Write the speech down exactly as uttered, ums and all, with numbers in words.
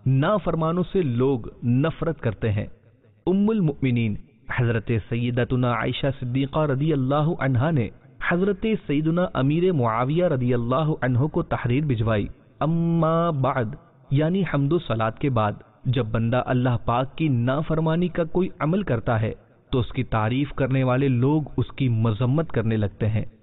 नाफरमानों से लोग नफरत करते हैं। उम्मुल मुमिनीन हजरत सैयदतुना आयशा सिद्दीक़ा रदी अल्लाह अन्हा ने हजरत सैयदुना अमीर मुआविया रदी अल्लाह अन्हो को तहरीर भिजवाई, अम्मा बाद, यानी हम्दो सलात के बाद जब बंदा अल्लाह पाक की नाफरमानी का कोई अमल करता है तो उसकी तारीफ करने वाले लोग उसकी मजम्मत करने लगते हैं।